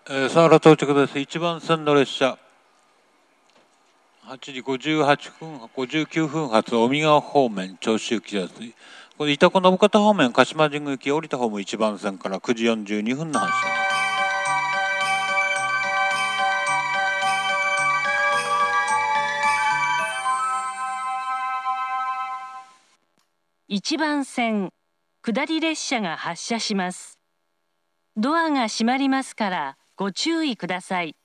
佐原到着です。1番線の列車。8時58分、59分発、尾身川方面、銚子行きです。これ、潮来信方方面、鹿島神宮行き、降りた方も1番線から9時42分の発車です。 1番線、下り列車が発車します。ドアが閉まりますからご注意ください。